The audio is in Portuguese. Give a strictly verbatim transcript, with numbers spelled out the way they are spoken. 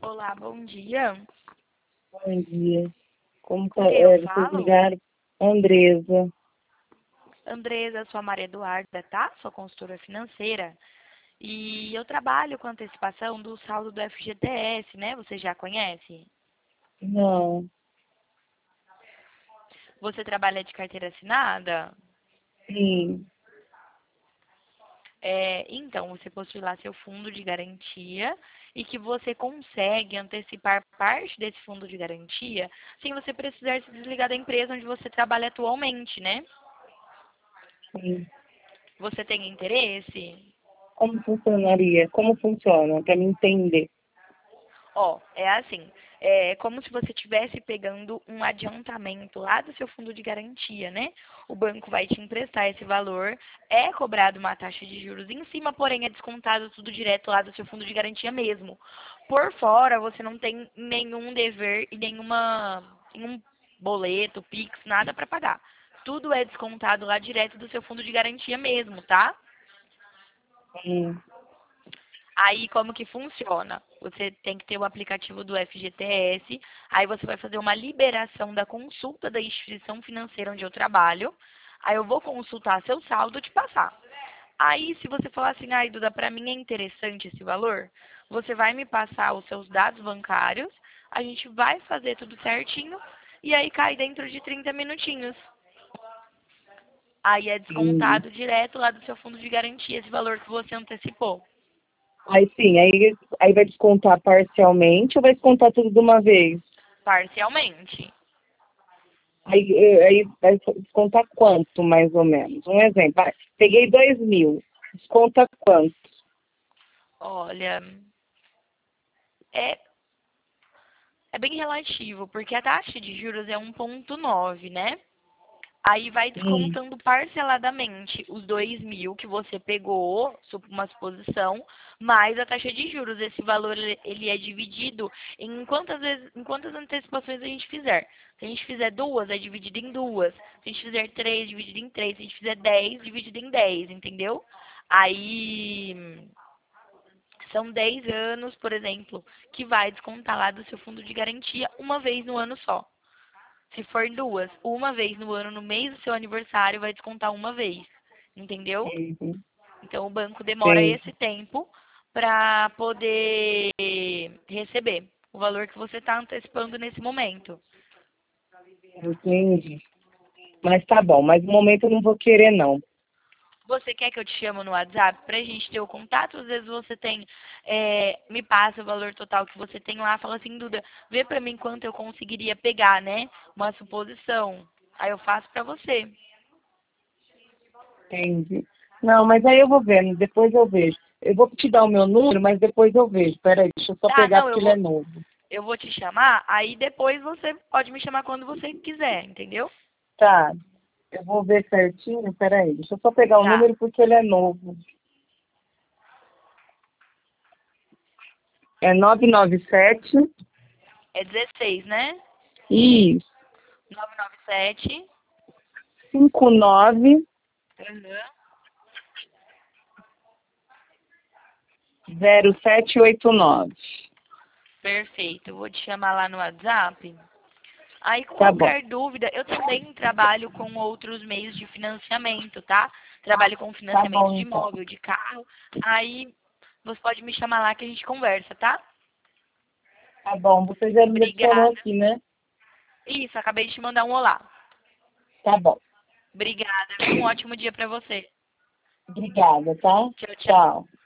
Olá, bom dia. Bom dia. Como Com tá, quem eu é, vocês falo? ligaram? Andresa. Andresa, sou a Maria Eduarda, tá? Sou consultora financeira. E eu trabalho com antecipação do saldo do F G T S, né? Você já conhece? Não. Você trabalha de carteira assinada? Sim. É, então, você possui lá seu fundo de garantia e que você consegue antecipar parte desse fundo de garantia sem você precisar se desligar da empresa onde você trabalha atualmente, né? Sim. Você tem interesse? Como funcionaria? Como funciona? Para me entender. Ó, é assim, é como se você estivesse pegando um adiantamento lá do seu fundo de garantia, né? O banco vai te emprestar esse valor, é cobrado uma taxa de juros em cima, porém é descontado tudo direto lá do seu fundo de garantia mesmo. Por fora, você não tem nenhum dever e nenhuma, nenhum boleto, Pix, nada para pagar. Tudo é descontado lá direto do seu fundo de garantia mesmo, tá? Sim. Aí, como que funciona? Você tem que ter o aplicativo do F G T S, aí você vai fazer uma liberação da consulta da instituição financeira onde eu trabalho, aí eu vou consultar seu saldo e te passar. Aí, se você falar assim, ai, Duda, para mim é interessante esse valor, você vai me passar os seus dados bancários, a gente vai fazer tudo certinho, e aí cai dentro de trinta minutinhos. Aí é Entendi. descontado direto lá do seu fundo de garantia esse valor que você antecipou. Aí sim, aí, aí vai descontar parcialmente ou vai descontar tudo de uma vez? Parcialmente. Aí, eh, aí vai descontar quanto, mais ou menos? Um exemplo. Vai, peguei dois mil. Desconta quanto? Olha, é, é bem relativo, porque a taxa de juros é um vírgula nove, né? Aí vai Hum. descontando parceladamente os dois mil que você pegou, sup- uma suposição, mais a taxa de juros. Esse valor ele ele é dividido em quantas vezes, em quantas antecipações a gente fizer. Se a gente fizer duas, é dividido em duas. Se a gente fizer três, dividido em três. Se a gente fizer dez, dividido em dez, entendeu? Aí são dez anos, por exemplo, que vai descontar lá do seu fundo de garantia uma vez no ano só. Se for duas, uma vez no ano, no mês do seu aniversário, vai descontar uma vez. Entendeu? Uhum. Então o banco demora Entendi. esse tempo para poder receber o valor que você está antecipando nesse momento. Entendi. Mas tá bom, mas no momento eu não vou querer, não. Você quer que eu te chame no WhatsApp para a gente ter o contato? Às vezes você tem, é, me passa o valor total que você tem lá, fala assim, Duda, vê para mim quanto eu conseguiria pegar, né? Uma suposição. Aí eu faço para você. Entendi. Não, mas aí eu vou vendo, depois eu vejo. Eu vou te dar o meu número, mas depois eu vejo. Peraí, deixa eu só Tá, pegar não, eu porque ele é vou, novo. eu vou te chamar, aí depois você pode me chamar quando você quiser, entendeu? Tá, eu vou ver certinho, peraí, deixa eu só pegar o Tá. número porque ele é novo. É nove nove sete, É dezesseis, né? isso, nove nove sete. cinco nove Uhum. zero sete oito nove. Perfeito. Eu vou te chamar lá no WhatsApp. Aí, com Tá bom, qualquer dúvida, eu também trabalho com outros meios de financiamento, tá? Trabalho com tá financiamento bom de então. imóvel, de carro. Aí, você pode me chamar lá que a gente conversa, tá? Tá bom, você já me adicionou Obrigada. aqui, né? Isso, acabei de te mandar um olá. Tá bom. Obrigada, viu? Um ótimo dia pra você. Obrigada, tá? Tchau, tchau. Tchau.